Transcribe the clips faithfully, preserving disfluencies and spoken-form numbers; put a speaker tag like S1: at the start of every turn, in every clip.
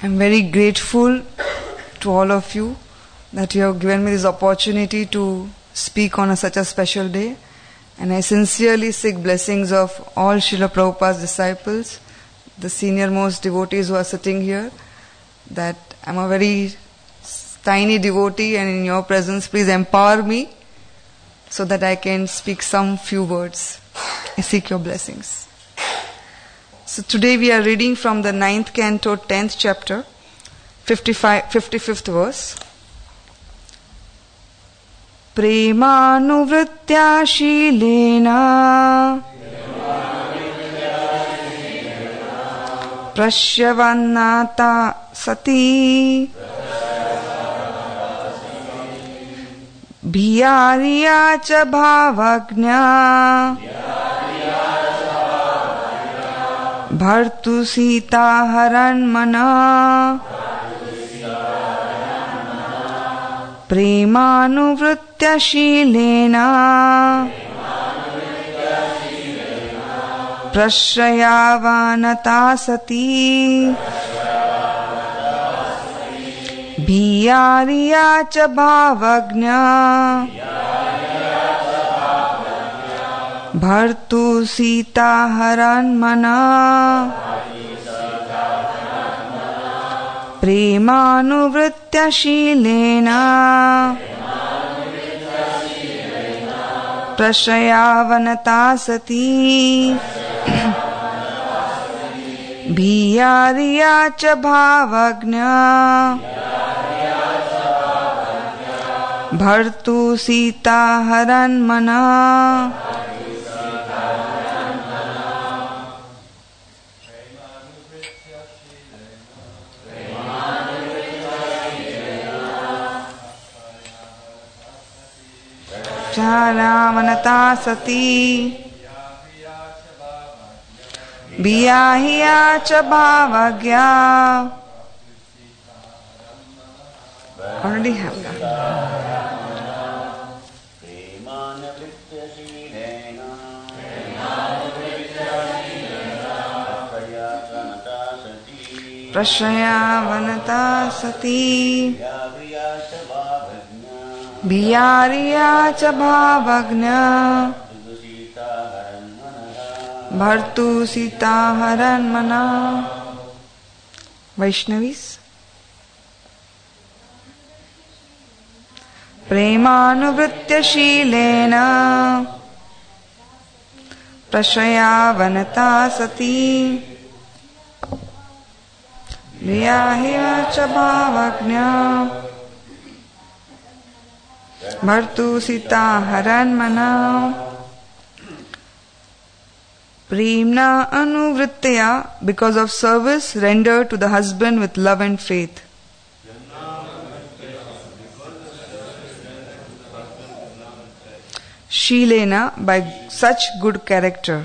S1: I'm very grateful to all of you that you have given me this opportunity to speak on a, such a special day. And I sincerely seek blessings of all Srila Prabhupada's disciples, the senior most devotees who are sitting here, that I'm a very tiny devotee, and in your presence please empower me so that I can speak some few words. I seek your blessings. So today we are reading from the ninth canto, tenth chapter, fifty-five, fifty-fifth verse. Premanuvritya shilena prasyavannata sati bhiyariya cha bhavagnya bhartu sita haranmana premanuvritya shilena prashyavanata sati bhiyariya cha bhavagnya bhartu sita haranmana premanuvritya shilena prashyavanata sati bhiyariya cha bhavagnya bhartu sita haranmana Charamanata sati Biyahiya cha bhavagya. Already have that. Prashyavanata sati Bhiyariya cha bhavagnya bhartu sita haranmana. Vaishnavis. Premanuvritya shilena prashyavanata sati bhiyariya cha bhavagnya bhartu sita haranmana. Premna anuvrittaya, because of service rendered to the husband with love and faith. Shilena, by such good character.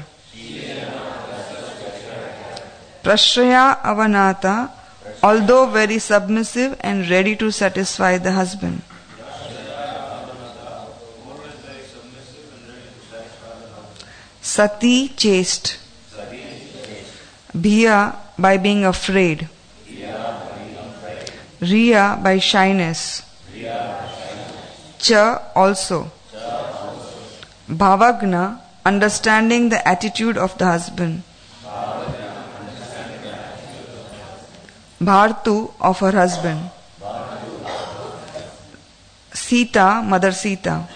S1: Prashraya avanata, although very submissive and ready to satisfy the husband. Sati, chaste. Bhiya, by being afraid. Riya, by shyness. Cha, also. Bhavagna, understanding the attitude of the husband. Bhartu, of her husband. Sita, Mother Sita.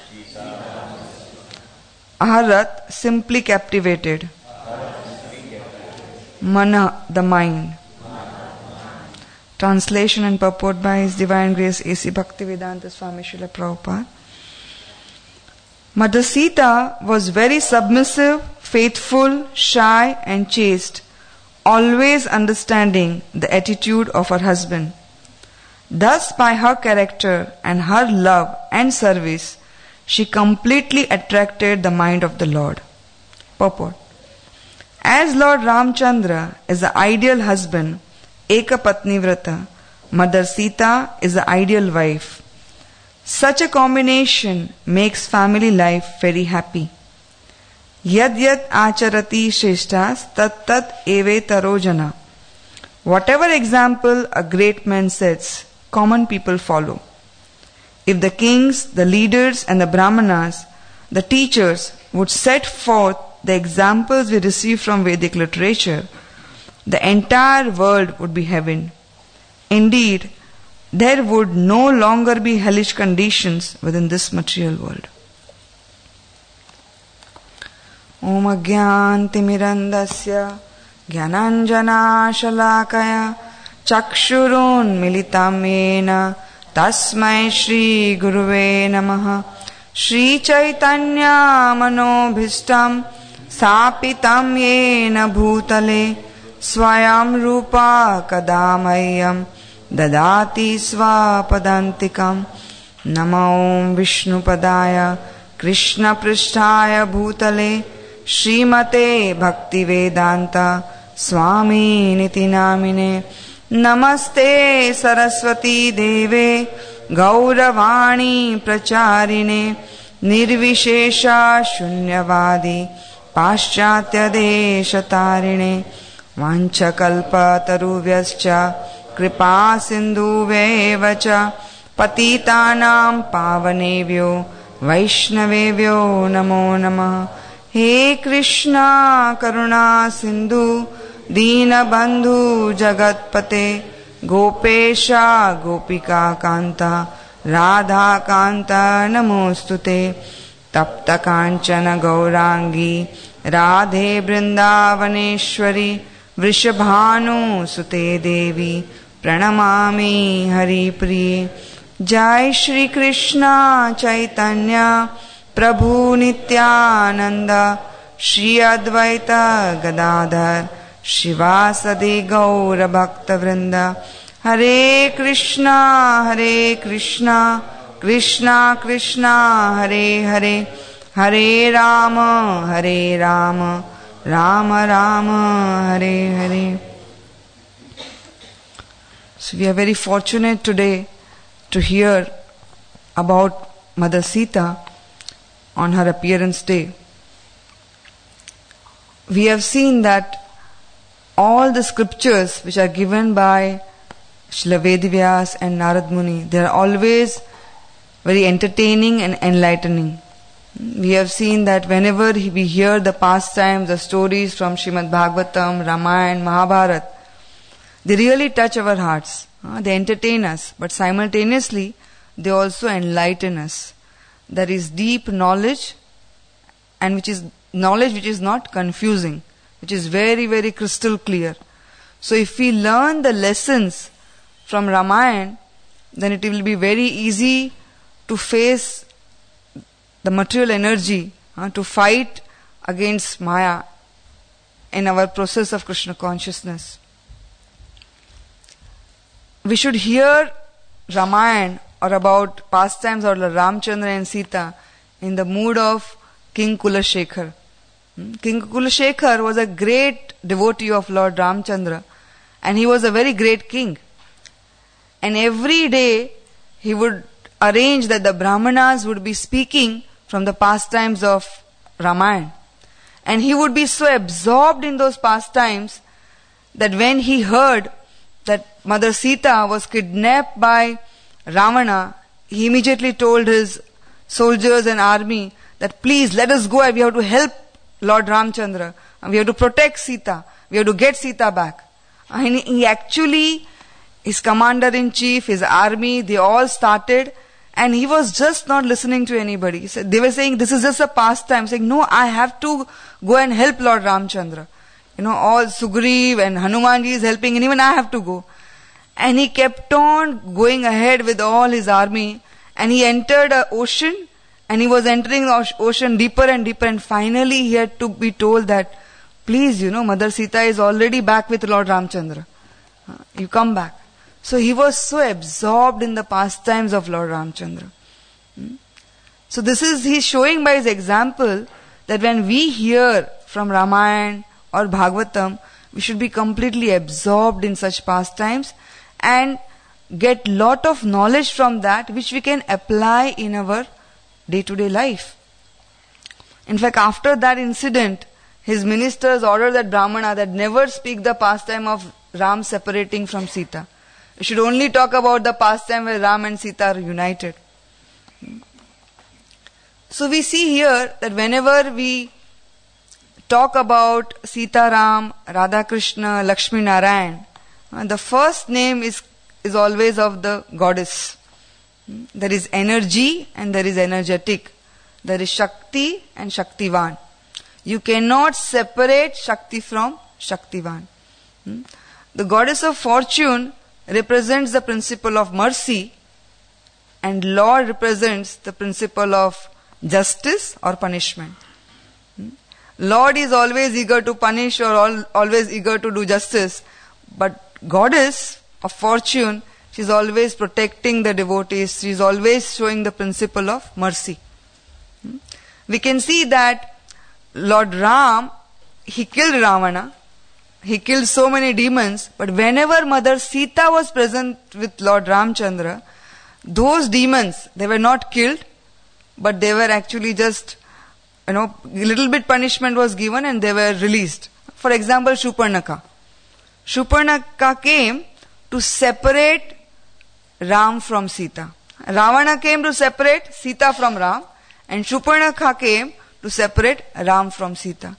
S1: Aharat, simply captivated. Mana, the mind. Translation and purport by His Divine Grace A C Bhaktivedanta Swami Srila Prabhupada. Mother Sita was very submissive, faithful, shy and chaste, always understanding the attitude of her husband. Thus, by her character and her love and service, she completely attracted the mind of the Lord. Purport. As Lord Ramchandra is the ideal husband, Ekapatni Vrata, Mother Sita is the ideal wife. Such a combination makes family life very happy. Yad yad acharati shreshtas tat tat eve tarojana. Whatever example a great man sets, common people follow. If the kings, the leaders and the brahmanas, the teachers would set forth the examples we receive from Vedic literature, the entire world would be heaven. Indeed, there would no longer be hellish conditions within this material world. Om Agyantimirandasya Gyananjana Shalakaya Chakshurun Militam Yena Tasmai Shri Guruve Namaha Shri Chaitanya Manobhishtam Sapitam Yena Bhutale Swayam Rupa Kadamayam Dadati Svapadantikam Namo Vishnu Padaya Krishna Prishtaya Bhutale Srimate Bhakti Vedanta Swami Niti Namine Namaste Saraswati Deve Gauravani Pracharine Nirvishesha Shunyavadi Paschatya Deshatarine Vanchakalpa Taruvyascha Kripa Sindhuvevacha Patitanam Pavanevyo Vaishnavevyo Namo Namah. He Krishna Karuna Sindhu Dina Bandhu Jagatpate Gopesha Gopika Kanta Radha Kanta Namostute Tapta Kanchana Gaurangi Radhe Brindavaneshwari Vrishabhanu Sute Devi Pranamami Hari Priye. Jai Shri Krishna Chaitanya Prabhu Nityananda Shri Advaita Gadadhar Shivasadi Gaura Bhakta Vrinda. Hare Krishna Hare Krishna Krishna Krishna Hare Hare Hare Rama Hare Rama Rama Rama Hare Hare. So we are very fortunate today to hear about Mother Sita on her appearance day. We have seen that all the scriptures which are given by Srila Vedavyas and Narad Muni, they are always very entertaining and enlightening. We have seen that whenever we hear the pastimes, the stories from Srimad Bhagavatam, Ramayana, Mahabharata, they really touch our hearts. Uh, they entertain us, but simultaneously they also enlighten us. There is deep knowledge, and which is knowledge which is not confusing, which is very, very crystal clear. So if we learn the lessons from Ramayana, then it will be very easy to face the material energy, uh, to fight against Maya in our process of Krishna consciousness. We should hear Ramayana or about pastimes of Ramchandra and Sita in the mood of King Kulashekhar. King Kulashekhar was a great devotee of Lord Ramchandra, and he was a very great king. And every day he would arrange that the Brahmanas would be speaking from the pastimes of Ramayana. And he would be so absorbed in those pastimes that when he heard that Mother Sita was kidnapped by Ravana, he immediately told his soldiers and army that please let us go, we have to help Lord Ramchandra, we have to protect Sita, we have to get Sita back. And he actually, his commander-in-chief, his army, they all started, and he was just not listening to anybody. He said, they were saying, this is just a pastime. Saying, no, I have to go and help Lord Ramchandra. You know, all Sugriv and Hanumanji is helping, and even I have to go. And he kept on going ahead with all his army, and he entered an ocean, and he was entering the ocean deeper and deeper, and finally he had to be told that, please, you know, Mother Sita is already back with Lord Ramchandra. Uh, you come back. So he was so absorbed in the pastimes of Lord Ramchandra. Hmm? So this is, he's showing by his example that when we hear from Ramayana or Bhagavatam, we should be completely absorbed in such pastimes and get lot of knowledge from that which we can apply in our day-to-day life. In fact, after that incident, his ministers ordered that Brahmana that never speak the pastime of Ram separating from Sita. We should only talk about the pastime where Ram and Sita are united. So we see here that whenever we talk about Sita Ram, Radha Krishna, Lakshmi Narayan, uh, the first name is, is always of the goddess. There is energy and there is energetic. There is Shakti and Shaktivan. You cannot separate Shakti from Shaktivan. The goddess of fortune represents the principle of mercy, and Lord represents the principle of justice or punishment. Lord is always eager to punish or al- always eager to do justice, but goddess of fortune, she is always protecting the devotees. She is always showing the principle of mercy. We can see that Lord Ram, he killed Ravana, he killed so many demons, but whenever Mother Sita was present with Lord Ramchandra, those demons, they were not killed, but they were actually just, you know, a little bit punishment was given and they were released. For example, Shurpanakha. Shurpanakha came to separate Ram from Sita. Ravana came to separate Sita from Ram, and Shurpanakha came to separate Ram from Sita.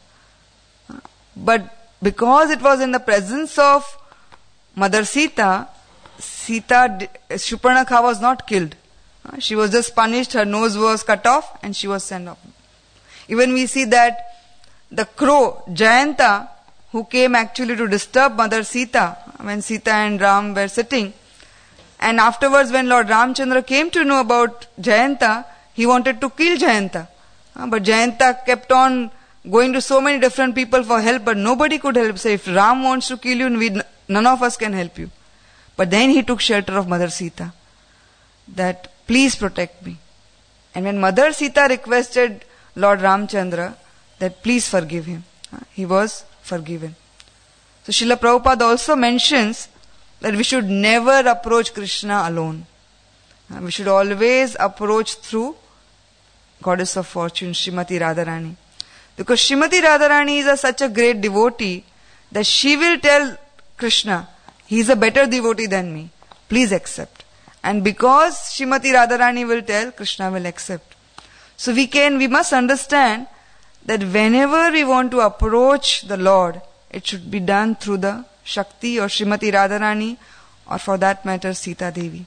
S1: But because it was in the presence of Mother Sita, Sita, Shurpanakha was not killed. She was just punished, her nose was cut off and she was sent off. Even we see that the crow, Jayanta, who came actually to disturb Mother Sita when Sita and Ram were sitting, and afterwards when Lord Ramchandra came to know about Jayanta, he wanted to kill Jayanta. But Jayanta kept on going to so many different people for help, but nobody could help. Say, if Ram wants to kill you, we, none of us can help you. But then he took shelter of Mother Sita, that please protect me. And when Mother Sita requested Lord Ramchandra that please forgive him, he was forgiven. So Srila Prabhupada also mentions that we should never approach Krishna alone. We should always approach through Goddess of Fortune, Srimati Radharani. Because Srimati Radharani is a, such a great devotee that she will tell Krishna, he is a better devotee than me, please accept. And because Srimati Radharani will tell, Krishna will accept. So we can, we must understand that whenever we want to approach the Lord, it should be done through the Shakti or Srimati Radharani, or for that matter Sita Devi.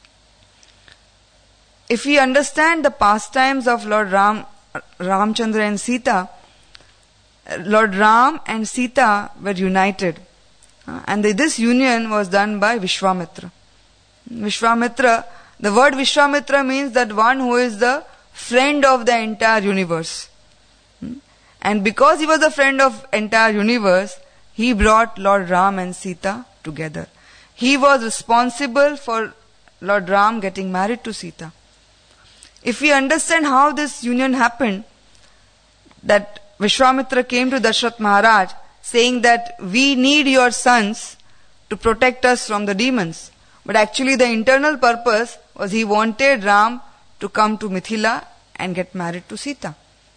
S1: If we understand the pastimes of Lord Ram, Ramchandra and Sita, Lord Ram and Sita were united. And this union was done by Vishwamitra. Vishwamitra, the word Vishwamitra means that one who is the friend of the entire universe. And because he was a friend of entire universe, he brought Lord Ram and Sita together. He was responsible for Lord Ram getting married to Sita. If we understand how this union happened, that Vishwamitra came to Dashrath Maharaj saying that we need your sons to protect us from the demons. But actually the internal purpose was he wanted Ram to come to Mithila and get married to Sita.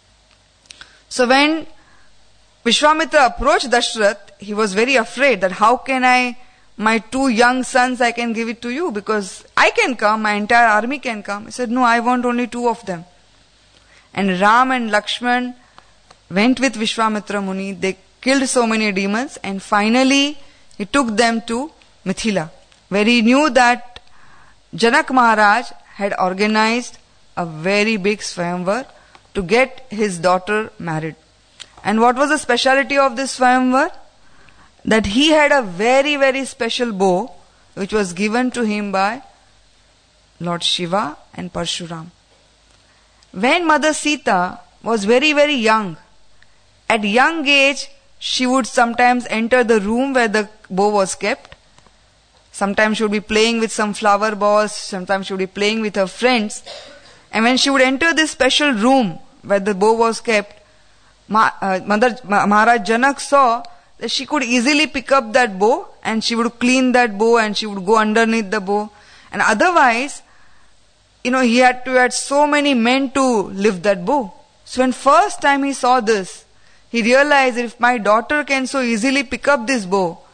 S1: So when Vishwamitra approached Dashrath, he was very afraid that how can I, my two young sons, I can give it to you because I can come, my entire army can come. He said, no, I want only two of them. And Ram and Lakshman went with Vishwamitra Muni. They killed so many demons and finally he took them to Mithila, where he knew that Janak Maharaj had organized a very big Swayamvar to get his daughter married. And what was the speciality of this Swayamvar? That he had a very, very special bow which was given to him by Lord Shiva and Parshuram. When Mother Sita was very, very young, at young age, she would sometimes enter the room where the bow was kept. Sometimes she would be playing with some flower balls, sometimes she would be playing with her friends. And when she would enter this special room where the bow was kept, Ma, uh, Mother Ma, Maharaj Janak saw that she could easily pick up that bow and she would clean that bow and she would go underneath the bow. And otherwise, you know, he had to had so many men to lift that bow. So when first time he saw this, he realized that if my daughter can so easily pick up this bow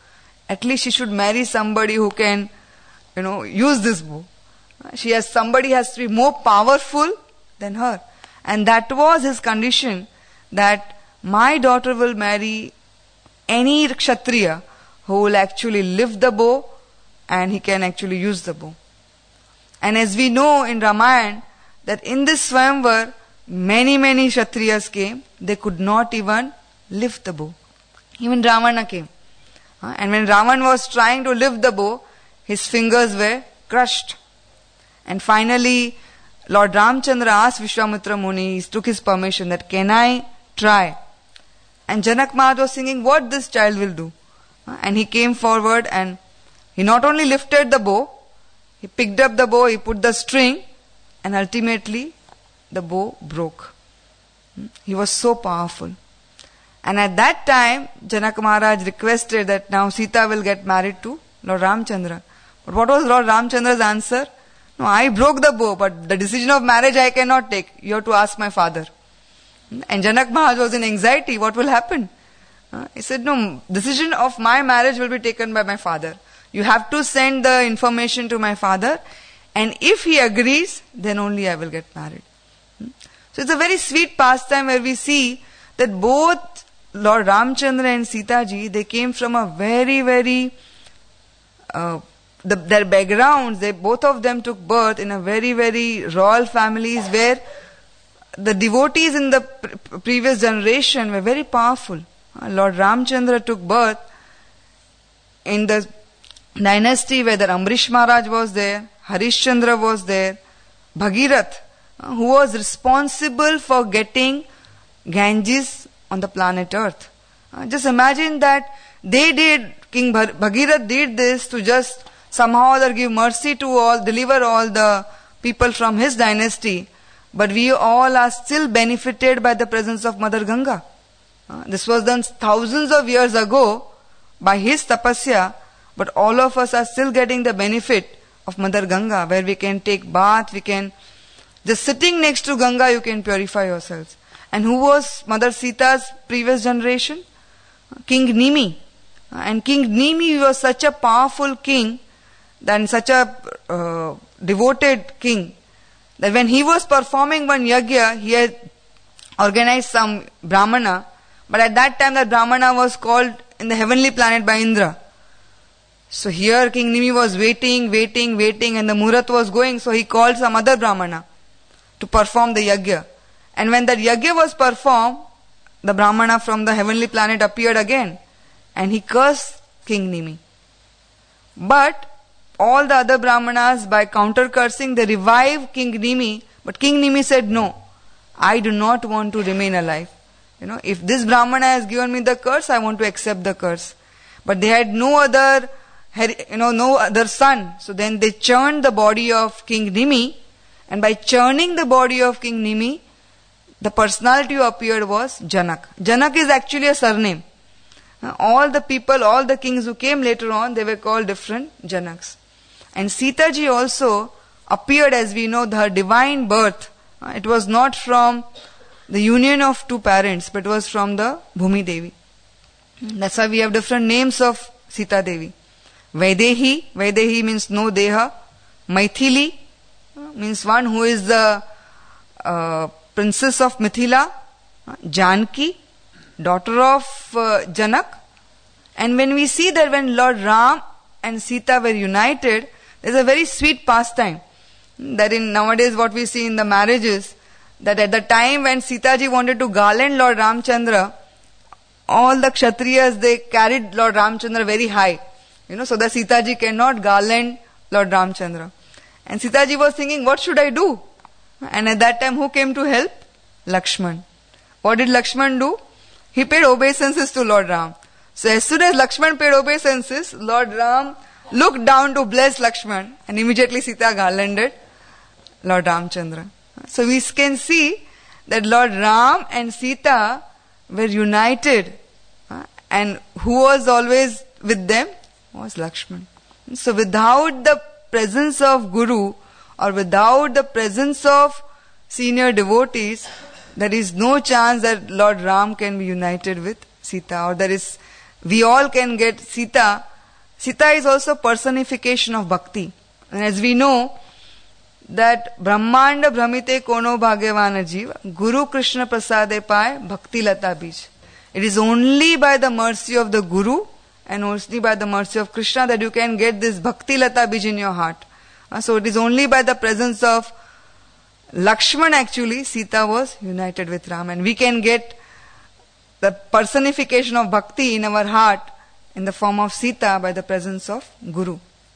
S1: at least she should marry somebody who can, you know, use this bow. She has, somebody has to be more powerful than her. And that was his condition, that my daughter will marry any Kshatriya who will actually lift the bow and he can actually use the bow. And as we know in Ramayana, that in this Swayamvar, many, many Kshatriyas came, they could not even lift the bow. Even Ravana came. And when Ravan was trying to lift the bow, his fingers were crushed. And finally, Lord Ramchandra asked Vishwamitra Muni, he took his permission, that can I try? And Janak Maharaj was thinking what this child will do. And he came forward and he not only lifted the bow, he picked up the bow, he put the string, and ultimately the bow broke. He was so powerful. And at that time, Janak Maharaj requested that now Sita will get married to Lord Ramchandra. But what was Lord Ramchandra's answer? No, I broke the bow, but the decision of marriage I cannot take. You have to ask my father. And Janak Maharaj was in anxiety. What will happen? Uh, he said, no, decision of my marriage will be taken by my father. You have to send the information to my father, and if he agrees, then only I will get married. So it's a very sweet pastime where we see that both Lord Ramchandra and Sita ji, they came from a very, very, uh, the, their backgrounds, they both of them took birth in a very, very royal families where the devotees in the pre- previous generation were very powerful. Uh, Lord Ramchandra took birth in the dynasty where the Amrish Maharaj was there, Harishchandra was there, Bhagirath, uh, who was responsible for getting Ganges on the planet Earth. Uh, just imagine that they did, King Bhagirath did this to just somehow or other give mercy to all, deliver all the people from his dynasty. But we all are still benefited by the presence of Mother Ganga. Uh, this was done thousands of years ago by his tapasya, but all of us are still getting the benefit of Mother Ganga, where we can take bath, we can, just sitting next to Ganga, you can purify yourselves. And who was Mother Sita's previous generation? King Nimi. And King Nimi was such a powerful king, and such a uh, devoted king, that when he was performing one yajna, he had organized some brahmana, but at that time that brahmana was called in the heavenly planet by Indra. So here King Nimi was waiting, waiting, waiting, and the muhurat was going, so he called some other brahmana to perform the yajna. And when that yajna was performed, the brahmana from the heavenly planet appeared again, and he cursed King Nimi. But all the other brahmanas, by counter cursing, they revived King Nimi, but King Nimi said, no, I do not want to remain alive. You know, if this brahmana has given me the curse, I want to accept the curse. But they had no other, you know, no other son. So then they churned the body of King Nimi, and by churning the body of King Nimi, the personality who appeared was Janak. Janak is actually a surname. All the people, all the kings who came later on, they were called different Janaks. And Sita ji also appeared, as we know, her divine birth. It was not from the union of two parents, but it was from the Bhumi Devi. That's why we have different names of Sita Devi. Vaidehi, Vaidehi means no deha. Maithili means one who is the uh, princess of Mithila. Janki, daughter of uh, Janak. And when we see that when Lord Ram and Sita were united, there's a very sweet pastime. That in nowadays what we see in the marriages, that at the time when Sita ji wanted to garland Lord Ramchandra, all the Kshatriyas, they carried Lord Ramchandra very high. You know, so that Sita ji cannot garland Lord Ramchandra. And Sita ji was thinking, what should I do? And at that time, who came to help? Lakshman. What did Lakshman do? He paid obeisances to Lord Ram. So as soon as Lakshman paid obeisances, Lord Ram looked down to bless Lakshman, and immediately Sita garlanded Lord Ramchandra. So we can see that Lord Ram and Sita were united, and who was always with them was Lakshman. So without the presence of Guru, or without the presence of senior devotees, there is no chance that Lord Ram can be united with Sita, or there is, we all can get Sita Sita is also personification of bhakti. And as we know, that Brahmanda Brahmite Kono Bhagyavana Jiva, Guru Krishna Prasade Pai Bhakti Lata Bij. It is only by the mercy of the Guru and only by the mercy of Krishna that you can get this Bhakti Lata Bij in your heart. Uh, so it is only by the presence of Lakshman actually Sita was united with Ram, and we can get the personification of bhakti in our heart in the form of Sita by the presence of Guru.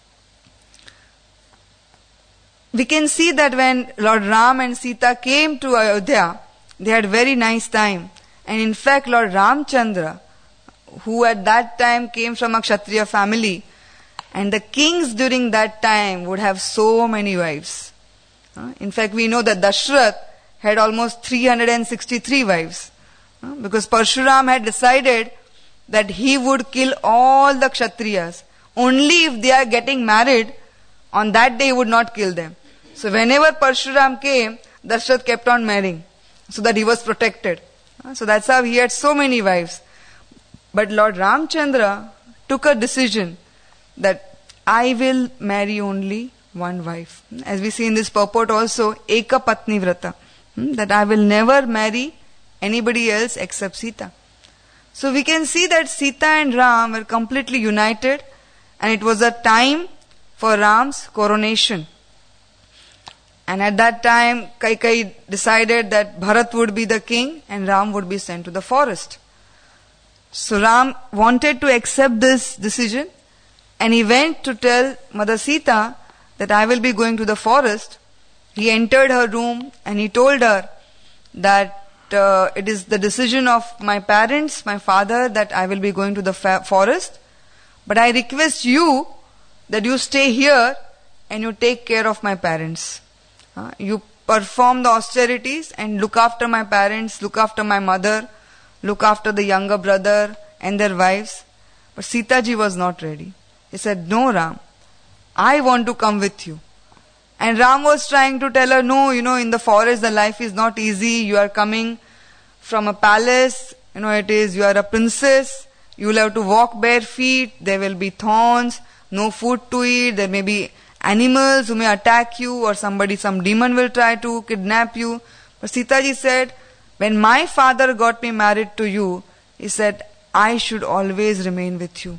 S1: We can see that when Lord Ram and Sita came to Ayodhya, they had very nice time. And in fact, Lord Ramchandra, who at that time came from a Kshatriya family, and the kings during that time would have so many wives. Uh, in fact, we know that Dashrath had almost three hundred sixty-three wives. Uh, because Parshuram had decided that he would kill all the Kshatriyas. Only if they are getting married, on that day he would not kill them. So whenever Parshuram came, Dashrath kept on marrying, so that he was protected. Uh, so that's how he had so many wives. But Lord Ramchandra took a decision that I will marry only one wife. As we see in this purport also, Eka Patni Vrata, that I will never marry anybody else except Sita. So we can see that Sita and Ram were completely united, and it was a time for Ram's coronation. And at that time, Kaikeyi decided that Bharat would be the king and Ram would be sent to the forest. So Ram wanted to accept this decision, and he went to tell Mother Sita that I will be going to the forest. He entered her room and he told her that uh, it is the decision of my parents, my father, that I will be going to the fa- forest. But I request you that you stay here and you take care of my parents. Uh, you perform the austerities and look after my parents, look after my mother, look after the younger brother and their wives. But Sita ji was not ready. He said, no Ram, I want to come with you. And Ram was trying to tell her, no, you know, in the forest the life is not easy. You are coming from a palace, you know, it is, you are a princess. You will have to walk bare feet. There will be thorns, no food to eat. There may be animals who may attack you, or somebody, some demon will try to kidnap you. But Sita ji said, when my father got me married to you, he said, I should always remain with you.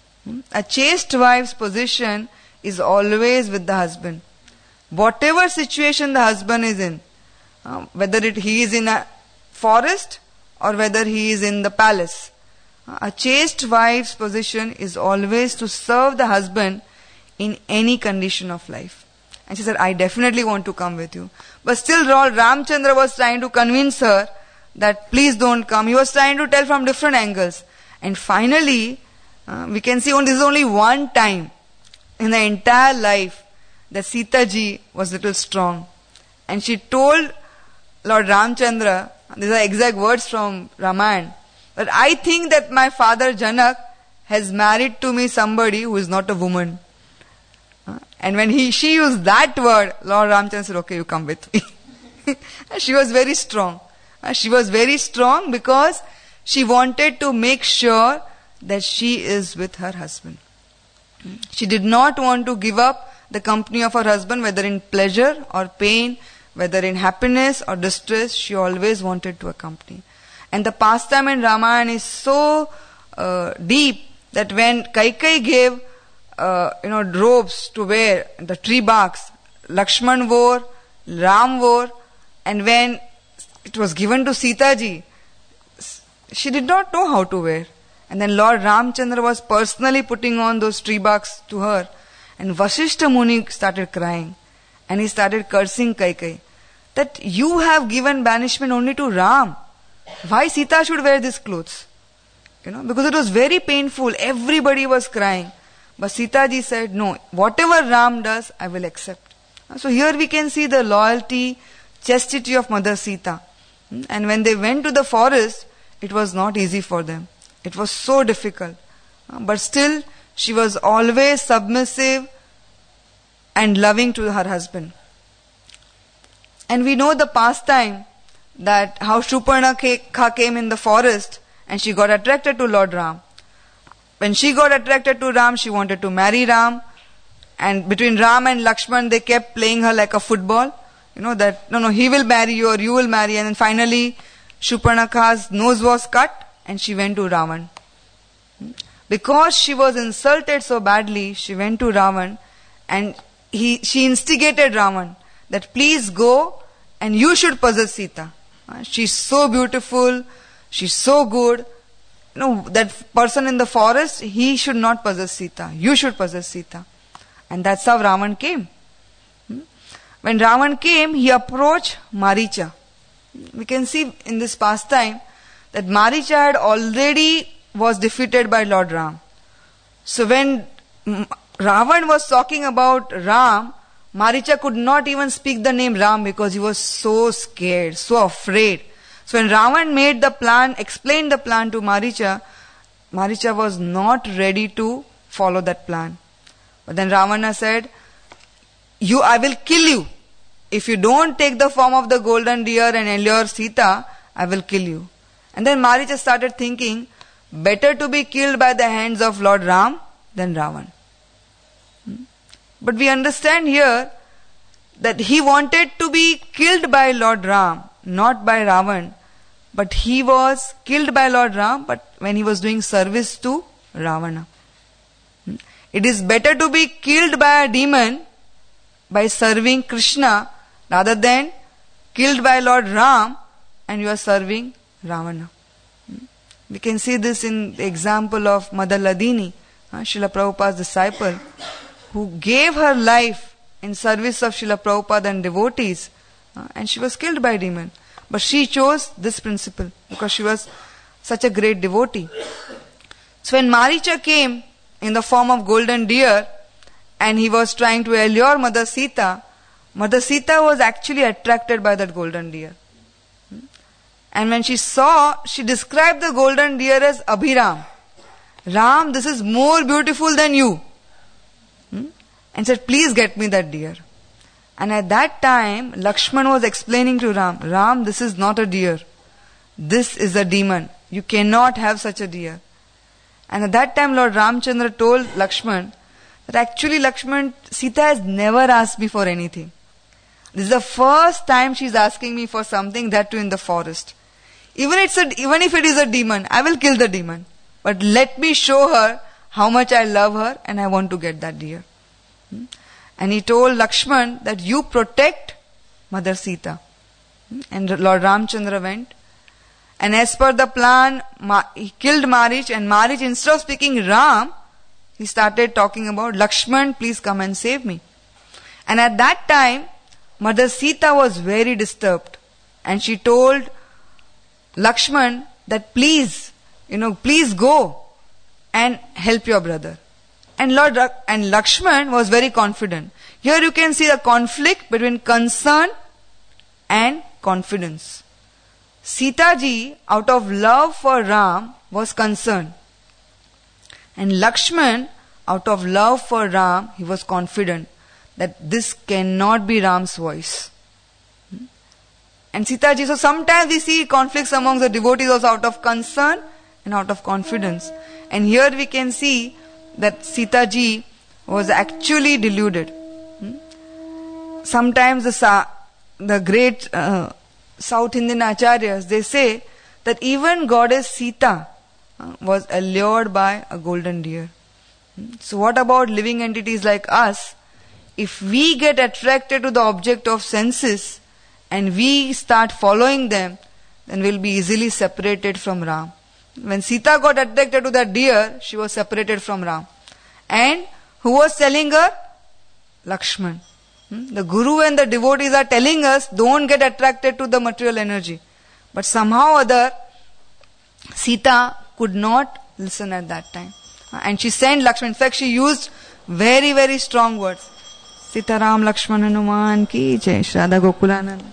S1: A chaste wife's position is always with the husband. Whatever situation the husband is in, uh, whether it, he is in a forest or whether he is in the palace, uh, a chaste wife's position is always to serve the husband in any condition of life. And she said, I definitely want to come with you. But still Lord Ramchandra was trying to convince her that please don't come. He was trying to tell from different angles. And finally, uh, we can see only, this is only one time in the entire life that Sita ji was little strong. And she told Lord Ramchandra, these are exact words from Ramayana, that I think that my father Janak has married to me somebody who is not a woman. Uh, and when he she used that word, Lord Ramchandra said, okay, you come with me. And she was very strong. Uh, she was very strong because she wanted to make sure that she is with her husband. She did not want to give up the company of her husband, whether in pleasure or pain, whether in happiness or distress. She always wanted to accompany. And the pastime in Ramayana is so uh, deep that when Kaikeyi gave uh, you know robes to wear, the tree barks, Lakshman wore, Ram wore, and when it was given to Sita ji, she did not know how to wear. And then Lord Ramchandra was personally putting on those tree barks to her. And Vasishtha Muni started crying. And he started cursing Kaikeyi, that you have given banishment only to Ram. Why Sita should wear these clothes? You know, because it was very painful. Everybody was crying. But Sita ji said, no, whatever Ram does, I will accept. So here we can see the loyalty, chastity of Mother Sita. And when they went to the forest, it was not easy for them. It was so difficult. But still, she was always submissive and loving to her husband. And we know the pastime that how Shurpanakha came in the forest and she got attracted to Lord Ram. when she got attracted to Ram, she wanted to marry Ram. And between Ram and Lakshman, they kept playing her like a football. You know, that, no, no, he will marry you or you will marry. And then finally, Shurpanakha's nose was cut and she went to Ravan. Because she was insulted so badly, she went to Ravan and he, she instigated Ravan that please go and you should possess Sita. Uh, she's so beautiful, she's so good. You know, that person in the forest, he should not possess Sita. You should possess Sita. And that's how Ravan came. Hmm? When Ravan came, he approached Maricha. We can see in this pastime that Maricha had already was defeated by Lord Ram. So when Ravan was talking about Ram, Maricha could not even speak the name Ram because he was so scared, so afraid. So when Ravan made the plan, explained the plan to Maricha, Maricha was not ready to follow that plan. But then Ravana said, you, I will kill you. If you don't take the form of the golden deer and allure Sita, I will kill you. And then Maricha started thinking, better to be killed by the hands of Lord Ram than Ravan. Hmm? But we understand here that he wanted to be killed by Lord Ram, not by Ravan. But he was killed by Lord Ram, but when he was doing service to Ravana. Hmm? It is better to be killed by a demon by serving Krishna rather than killed by Lord Ram and you are serving Ravana. Hmm? We can see this in the example of Mother Ladini, uh, Srila Prabhupada's disciple, who gave her life in service of Srila Prabhupada and devotees, uh, and she was killed by a demon. But she chose this principle because she was such a great devotee. So when Maricha came in the form of golden deer and he was trying to allure Mother Sita, Mother Sita was actually attracted by that golden deer. And when she saw, she described the golden deer as Abhiram. Ram, this is more beautiful than you. And said, please get me that deer. And at that time, Lakshman was explaining to Ram, Ram, this is not a deer. This is a demon. You cannot have such a deer. And at that time, Lord Ramchandra told Lakshman that actually Lakshman, Sita has never asked me for anything. This is the first time she is asking me for something, that too in the forest. Even, it's a, even if it is a demon, I will kill the demon. But let me show her how much I love her and I want to get that deer. Hmm? And he told Lakshman that you protect Mother Sita. Hmm? And Lord Ramchandra went. And as per the plan, he killed Marich, and Marich, instead of speaking Ram, he started talking about Lakshman, please come and save me. And at that time, Mother Sita was very disturbed. And she told Lakshman that please, you know, please go and help your brother. And Lord and Lakshman was very confident. Here you can see the conflict between concern and confidence. Sita ji, out of love for Ram, was concerned. And Lakshman, out of love for Ram, he was confident that this cannot be Ram's voice. And Sita ji, so sometimes we see conflicts among the devotees also out of concern and out of confidence. And here we can see that Sita ji was actually deluded. Sometimes the, the great uh, South Indian acharyas, they say that even goddess Sita uh, was allured by a golden deer. So what about living entities like us? If we get attracted to the object of senses and we start following them, then we'll be easily separated from Ram. When Sita got attracted to that deer, she was separated from Ram. And who was telling her? Lakshman. The Guru and the devotees are telling us, don't get attracted to the material energy. But somehow or other, Sita could not listen at that time. And she sent Lakshman. In fact, she used very, very strong words. Sita Ram Lakshman Hanuman ki jai, Shradha Gokulanand.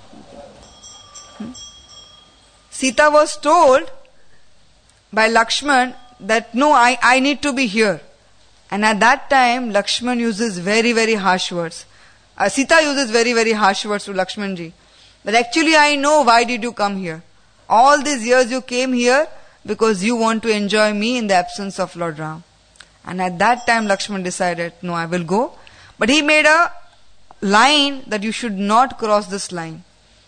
S1: Sita was told by Lakshman that no, I, I need to be here. And at that time, Lakshman uses very, very harsh words. Uh, Sita uses very, very harsh words to Lakshmanji. But actually I know why did you come here. All these years you came here because you want to enjoy me in the absence of Lord Ram. And at that time Lakshman decided, no, I will go. But he made a line that you should not cross this line.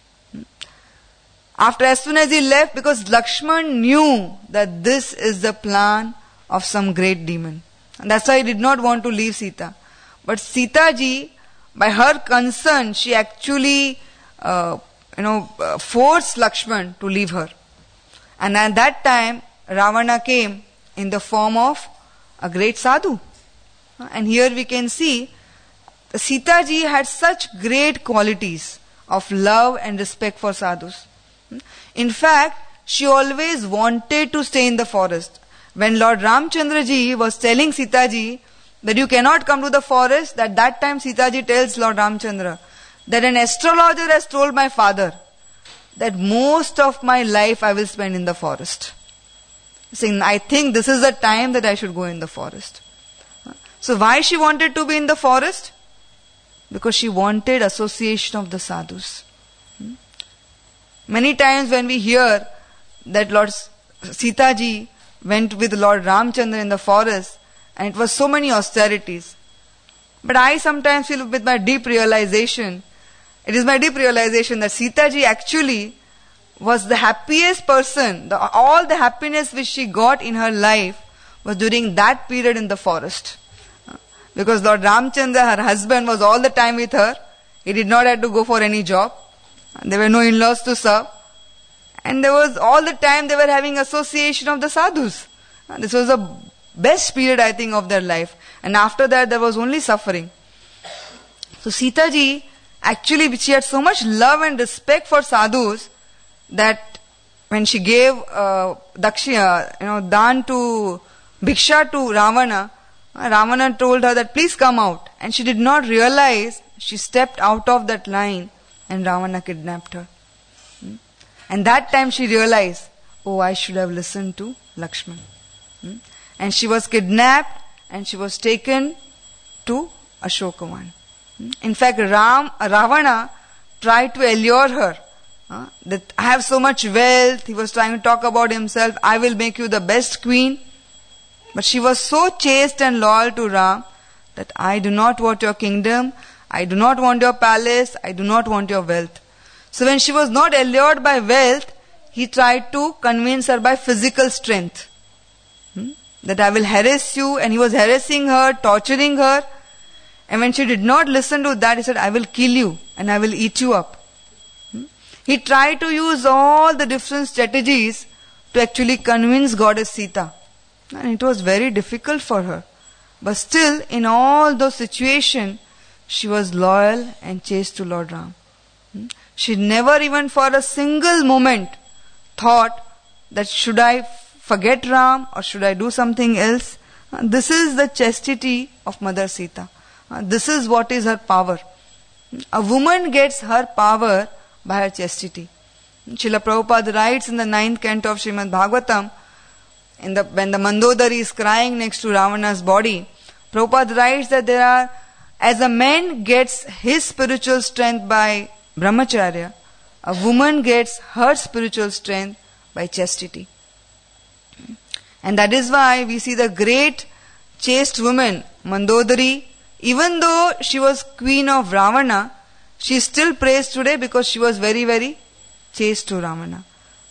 S1: After, as soon as he left, because Lakshman knew that this is the plan of some great demon. And that's why he did not want to leave Sita. But Sita ji, by her concern, she actually, uh, you know, uh, forced Lakshman to leave her. And at that time, Ravana came in the form of a great sadhu. And here we can see Sita ji had such great qualities of love and respect for sadhus. In fact, she always wanted to stay in the forest. When Lord Ramchandra ji was telling Sita ji that you cannot come to the forest, at that time Sita ji tells Lord Ramchandra that an astrologer has told my father that most of my life I will spend in the forest. Saying, I think this is the time that I should go in the forest. So why she wanted to be in the forest? Because she wanted association of the sadhus. Many times when we hear that Lord Sita ji went with Lord Ramchandra in the forest and it was so many austerities. But I sometimes feel with my deep realization, it is my deep realization that Sita ji actually was the happiest person. The, all the happiness which she got in her life was during that period in the forest. Because Lord Ramchandra, her husband, was all the time with her. He did not have to go for any job. There were no in-laws to serve. And there was all the time they were having association of the sadhus. This was the best period, I think, of their life. And after that there was only suffering. So Sita ji, actually she had so much love and respect for sadhus that when she gave uh, dakshina, you know, dan to bhiksha to Ravana, Ravana told her that please come out. And she did not realize she stepped out of that line and Ravana kidnapped her. Hmm? And that time she realized, oh, I should have listened to Lakshman. Hmm? And she was kidnapped and she was taken to Ashokavan. Hmm? In fact, Ram, Ravana tried to allure her. Uh, that I have so much wealth. He was trying to talk about himself. I will make you the best queen. But she was so chaste and loyal to Ram that I do not want your kingdom. I do not want your palace. I do not want your wealth. So when she was not allured by wealth, he tried to convince her by physical strength. Hmm? That I will harass you. And he was harassing her, torturing her. And when she did not listen to that, he said, I will kill you and I will eat you up. Hmm? He tried to use all the different strategies to actually convince Goddess Sita. And it was very difficult for her. But still, in all those situations, she was loyal and chaste to Lord Ram. She never even for a single moment thought that should I forget Ram or should I do something else. This is the chastity of Mother Sita. This is what is her power. A woman gets her power by her chastity. Srila Prabhupada writes in the ninth canto of Srimad Bhagavatam, in the, when the Mandodari is crying next to Ravana's body, Prabhupada writes that there are, as a man gets his spiritual strength by brahmacharya, a woman gets her spiritual strength by chastity. And that is why we see the great chaste woman, Mandodari, even though she was queen of Ravana, she is still praised today because she was very, very chaste to Ravana.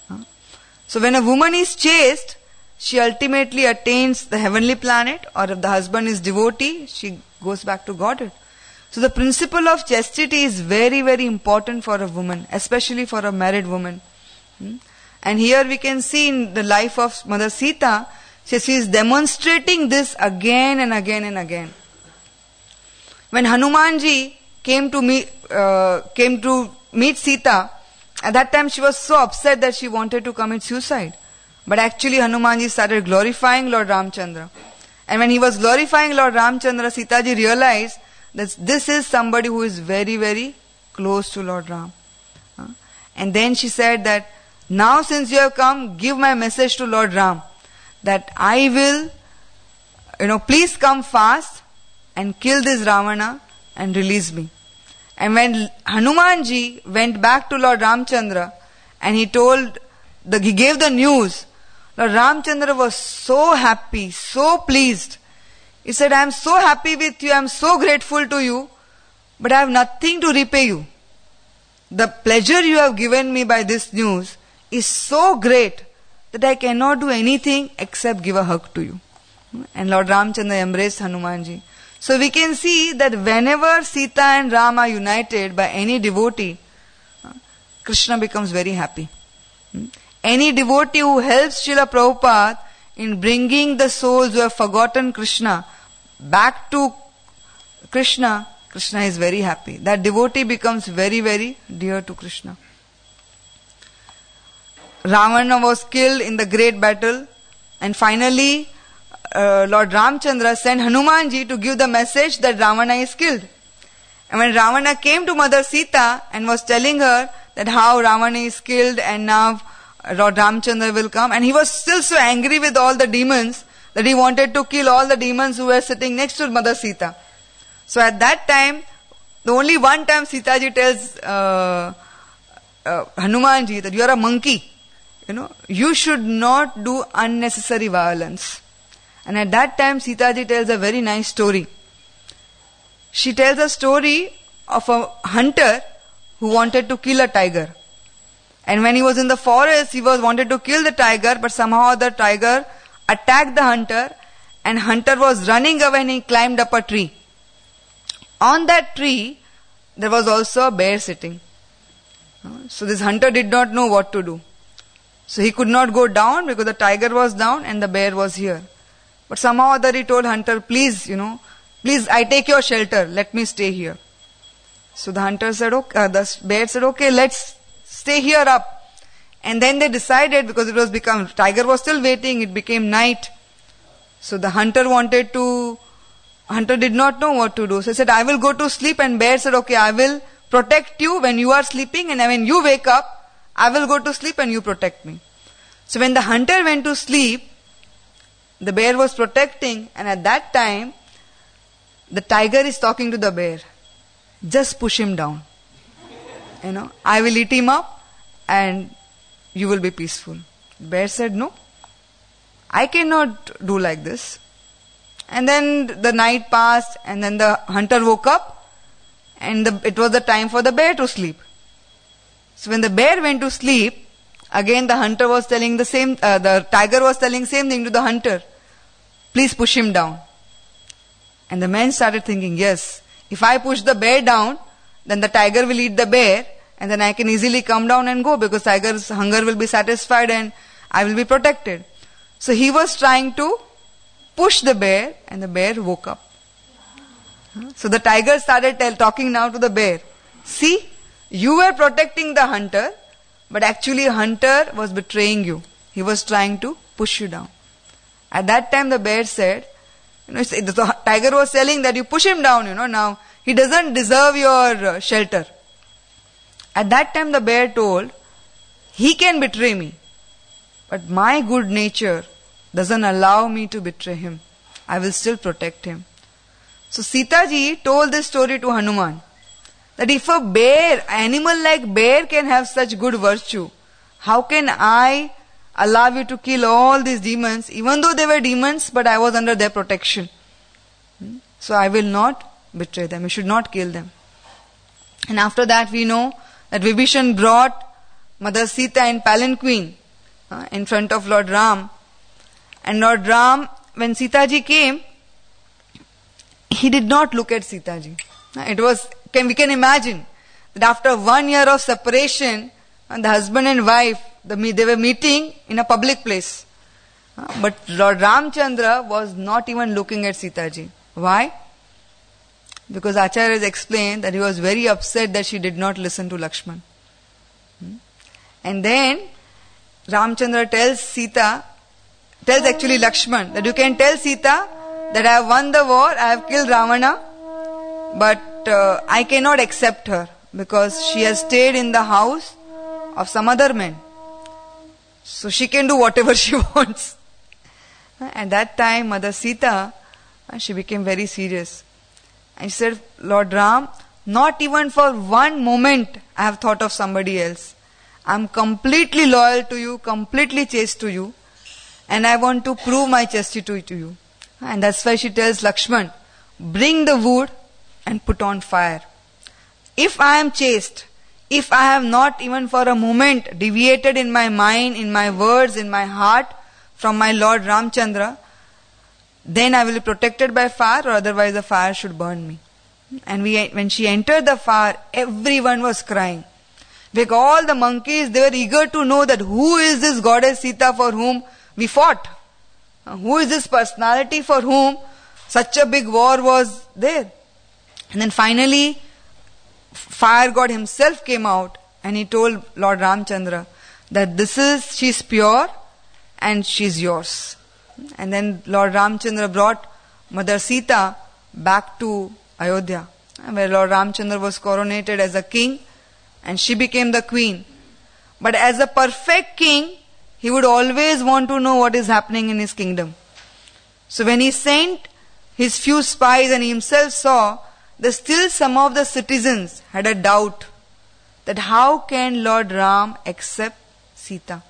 S1: So when a woman is chaste, she ultimately attains the heavenly planet, or if the husband is devotee, she goes back to Godhead. So the principle of chastity is very, very important for a woman, especially for a married woman. And here we can see in the life of Mother Sita, she is demonstrating this again and again and again. When Hanumanji came to meet, uh, came to meet Sita, at that time she was so upset that she wanted to commit suicide. But actually Hanumanji started glorifying Lord Ramchandra. And when he was glorifying Lord Ramchandra, Sita ji realized that this is somebody who is very, very close to Lord Ram. Uh, and then she said that, now since you have come, give my message to Lord Ram, that I will, you know, please come fast and kill this Ravana and release me. And when Hanumanji went back to Lord Ramchandra and he told, the, he gave the news, Lord Ramchandra was so happy, so pleased. He said, I am so happy with you, I am so grateful to you, but I have nothing to repay you. The pleasure you have given me by this news is so great that I cannot do anything except give a hug to you. And Lord Ramchandra embraced Hanumanji. So we can see that whenever Sita and Ram are united by any devotee, Krishna becomes very happy. Any devotee who helps Srila Prabhupada in bringing the souls who have forgotten Krishna back to Krishna, Krishna is very happy. That devotee becomes very, very dear to Krishna. Ravana was killed in the great battle, and finally uh, Lord Ramchandra sent Hanumanji to give the message that Ravana is killed. And when Ravana came to Mother Sita and was telling her that how Ravana is killed and now Lord Ramchandra will come, and he was still so angry with all the demons that he wanted to kill all the demons who were sitting next to Mother Sita. So at that time, the only one time Sitaji tells uh, uh, Hanumanji that you are a monkey. You know, you should not do unnecessary violence. And at that time, Sitaji tells a very nice story. She tells a story of a hunter who wanted to kill a tiger. And when he was in the forest, he was wanted to kill the tiger, but somehow the tiger attacked the hunter, and hunter was running away and he climbed up a tree. On that tree, there was also a bear sitting. So this hunter did not know what to do. So he could not go down because the tiger was down and the bear was here. But somehow or other he told hunter, please, you know, please, I take your shelter, let me stay here. So the hunter said, okay, uh, the bear said, okay, let's stay here up. And then they decided, because it was become, tiger was still waiting, it became night. So the hunter wanted to, hunter did not know what to do. So he said, I will go to sleep, and bear said, okay, I will protect you when you are sleeping, and when you wake up, I will go to sleep and you protect me. So when the hunter went to sleep, the bear was protecting, and at that time, the tiger is talking to the bear. Just push him down. You know, I will eat him up and you will be peaceful. The bear said, no, I cannot do like this. And then the night passed, and then the hunter woke up, and the, it was the time for the bear to sleep. So when the bear went to sleep, again the hunter was telling the same, uh, the tiger was telling same thing to the hunter. Please push him down. And the man started thinking, yes, if I push the bear down, then the tiger will eat the bear, and then I can easily come down and go, because tiger's hunger will be satisfied and I will be protected. So he was trying to push the bear, and the bear woke up. So the tiger started tell, talking now to the bear. See, you were protecting the hunter, but actually hunter was betraying you. He was trying to push you down. At that time the bear said, you know, the tiger was telling that you push him down, you know, now he doesn't deserve your shelter. At that time the bear told, he can betray me, but my good nature doesn't allow me to betray him. I will still protect him. So Sita ji told this story to Hanuman, that if a bear, animal like bear can have such good virtue, how can I allow you to kill all these demons, even though they were demons, but I was under their protection. So I will not betray them. You should not kill them. And after that we know that Vibhishan brought Mother Sita in palanquin uh, in front of Lord Ram. And Lord Ram, when Sita ji came, he did not look at Sita ji. It was, can, we can imagine that after one year of separation, and the husband and wife, the, they were meeting in a public place. Uh, but Lord Ramchandra was not even looking at Sita ji. Why? Because Acharya has explained that he was very upset that she did not listen to Lakshman. Hmm? And then Ramchandra tells Sita, tells actually Lakshman, that you can tell Sita that I have won the war, I have killed Ravana, but uh, I cannot accept her because she has stayed in the house of some other man. So she can do whatever she wants. At that time, Mother Sita, she became very serious. And she said, Lord Ram, not even for one moment I have thought of somebody else. I am completely loyal to you, completely chaste to you, and I want to prove my chastity to you. And that's why she tells Lakshman, bring the wood and put on fire. If I am chaste, if I have not even for a moment deviated in my mind, in my words, in my heart from my Lord Ramchandra, then I will be protected by fire, or otherwise the fire should burn me. And we, when she entered the fire, everyone was crying. Like all the monkeys, they were eager to know that who is this goddess Sita for whom we fought? Who is this personality for whom such a big war was there? And then finally, fire god himself came out and he told Lord Ramchandra that this is, she's pure and she's yours. And then Lord Ramchandra brought Mother Sita back to Ayodhya, where Lord Ramchandra was coronated as a king and she became the queen. But as a perfect king, he would always want to know what is happening in his kingdom. So when he sent his few spies and he himself saw that still some of the citizens had a doubt that how can Lord Ram accept Sita?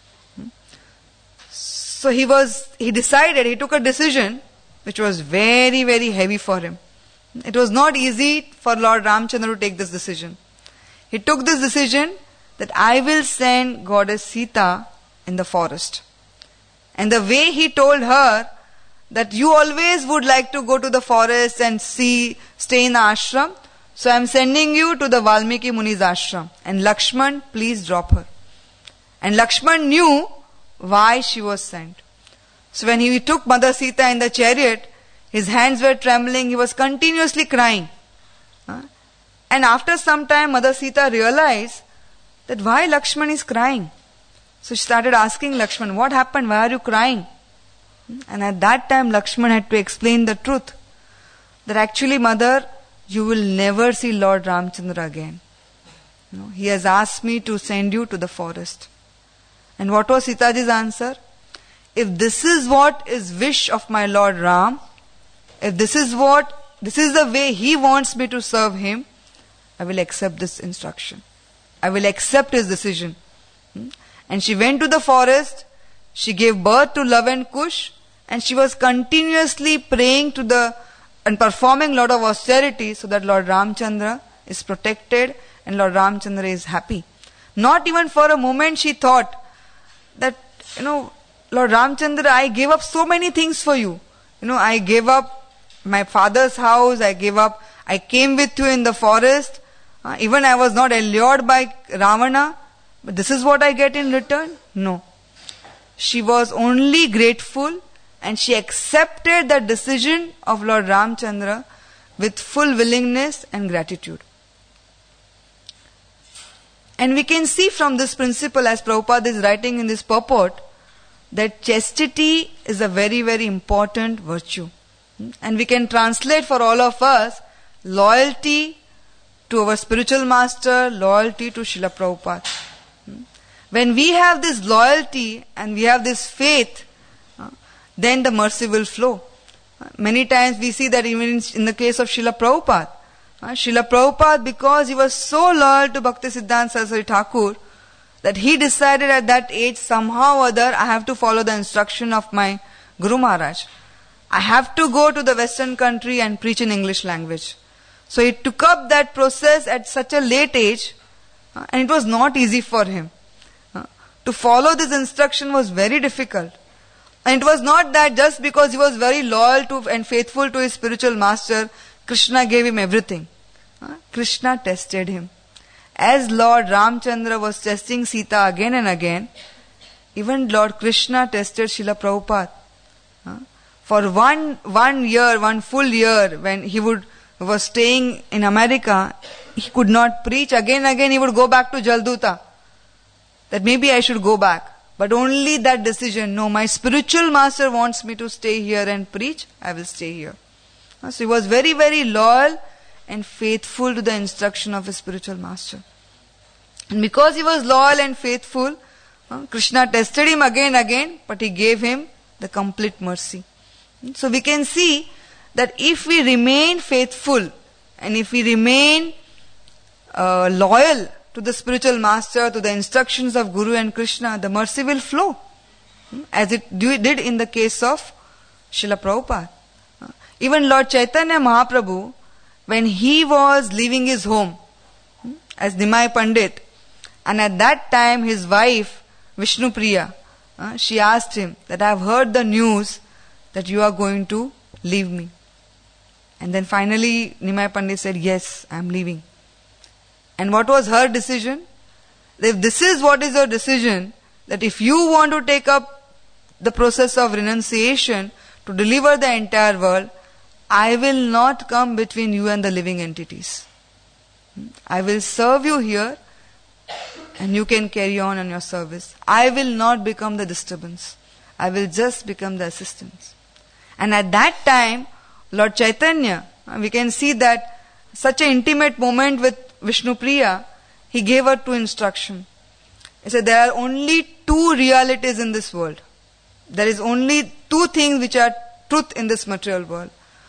S1: So he was, he decided, he took a decision which was very, very heavy for him. It was not easy for Lord Ramchandra to take this decision. He took this decision that I will send Goddess Sita in the forest. And the way he told her that you always would like to go to the forest and see, stay in the ashram, so I am sending you to the Valmiki Muni's ashram. And Lakshman, please drop her. And Lakshman knew why she was sent. So when he took Mother Sita in the chariot, his hands were trembling, he was continuously crying. And after some time, Mother Sita realized that why Lakshman is crying. So she started asking Lakshman, what happened? Why are you crying? And at that time, Lakshman had to explain the truth. That actually, Mother, you will never see Lord Ramchandra again. You know, he has asked me to send you to the forest. And what was Sitaji's answer? If this is what is wish of my Lord Ram, if this is what, this is the way he wants me to serve him, I will accept this instruction. I will accept his decision. And she went to the forest, she gave birth to Love and Kush, and she was continuously praying to the, and performing a lot of austerity so that Lord Ramchandra is protected and Lord Ramchandra is happy. Not even for a moment she thought that, you know, Lord Ramchandra, I gave up so many things for you. You know, I gave up my father's house, I gave up, I came with you in the forest, uh, even I was not allured by Ravana, but this is what I get in return? No. She was only grateful and she accepted the decision of Lord Ramchandra with full willingness and gratitude. And we can see from this principle, as Prabhupada is writing in this purport, that chastity is a very, very important virtue. And we can translate for all of us loyalty to our spiritual master, loyalty to Srila Prabhupada. When we have this loyalty and we have this faith, then the mercy will flow. Many times we see that even in the case of Srila Prabhupada, Srila Prabhupada, because he was so loyal to Bhaktisiddhanta Saraswati Thakur, that he decided at that age, somehow or other, I have to follow the instruction of my Guru Maharaj. I have to go to the Western country and preach in English language. So he took up that process at such a late age, and it was not easy for him. To follow this instruction was very difficult. And it was not that just because he was very loyal to and faithful to his spiritual master, Krishna gave him everything. Krishna tested him. As Lord Ramchandra was testing Sita again and again, even Lord Krishna tested Srila Prabhupada. For one one year, one full year, when he would was staying in America, he could not preach. Again and again he would go back to Jalduta. That maybe I should go back. But only that decision, no, my spiritual master wants me to stay here and preach, I will stay here. So he was very, very loyal and faithful to the instruction of his spiritual master. And because he was loyal and faithful, Krishna tested him again and again, but he gave him the complete mercy. So we can see that if we remain faithful and if we remain uh, loyal to the spiritual master, to the instructions of Guru and Krishna, the mercy will flow. As it did in the case of Srila Prabhupada. Even Lord Chaitanya Mahaprabhu, when he was leaving his home as Nimai Pandit, and at that time his wife Vishnupriya, uh, she asked him that I have heard the news that you are going to leave me. And then finally Nimai Pandit said, yes, I am leaving. And what was her decision? If this is what is your decision, that if you want to take up the process of renunciation to deliver the entire world, I will not come between you and the living entities. I will serve you here and you can carry on in your service. I will not become the disturbance. I will just become the assistance. And at that time, Lord Chaitanya, we can see that such an intimate moment with Vishnupriya, he gave her two instructions. He said, there are only two realities in this world. There is only two things which are truth in this material world.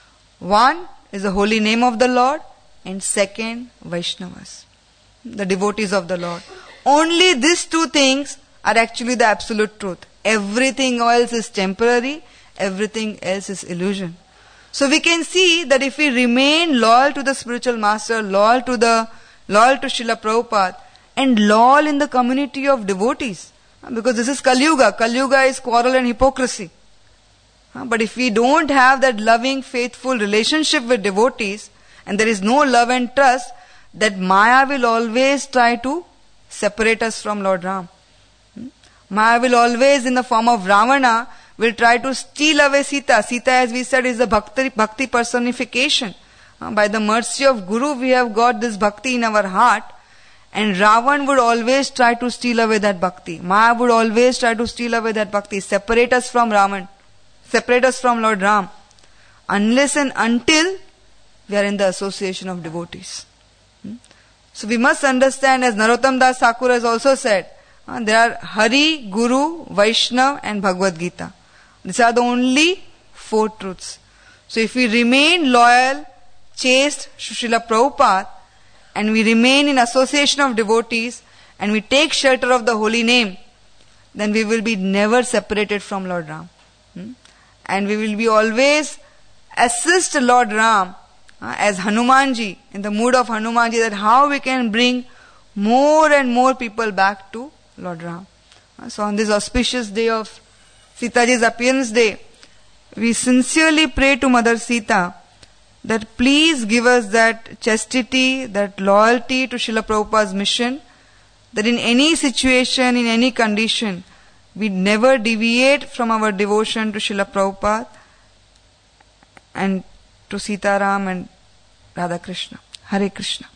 S1: One is the holy name of the Lord, and second, Vaishnavas, the devotees of the Lord. Only these two things are actually the absolute truth. Everything else is temporary, everything else is illusion. So we can see that if we remain loyal to the spiritual master, loyal to the loyal to Srila Prabhupada, and loyal in the community of devotees, because this is Kali Yuga. Kali Yuga is quarrel and hypocrisy. But if we don't have that loving, faithful relationship with devotees, and there is no love and trust, that Maya will always try to separate us from Lord Ram. Maya will always, in the form of Ravana, will try to steal away Sita. Sita, as we said, is the bhakti, bhakti personification. By the mercy of Guru, we have got this bhakti in our heart. And Ravan would always try to steal away that bhakti. Maya would always try to steal away that bhakti. Separate us from Ravan. Separate us from Lord Ram. Unless and until we are in the association of devotees. So we must understand, as Narottam Das Thakur has also said, uh, there are Hari, Guru, Vaishnav and Bhagavad Gita. These are the only four truths. So if we remain loyal, chaste to Srila Prabhupada, and we remain in association of devotees, and we take shelter of the holy name, then we will be never separated from Lord Ram. Hmm? And we will be always assist Lord Ram uh, as Hanumanji, in the mood of Hanumanji, that how we can bring more and more people back to Lord Ram. Uh, so on this auspicious day of Sitaji's appearance day, we sincerely pray to Mother Sita that please give us that chastity, that loyalty to Srila Prabhupada's mission, that in any situation, in any condition, we never deviate from our devotion to Srila Prabhupada and to Sitaram and Radha Krishna. Hare Krishna.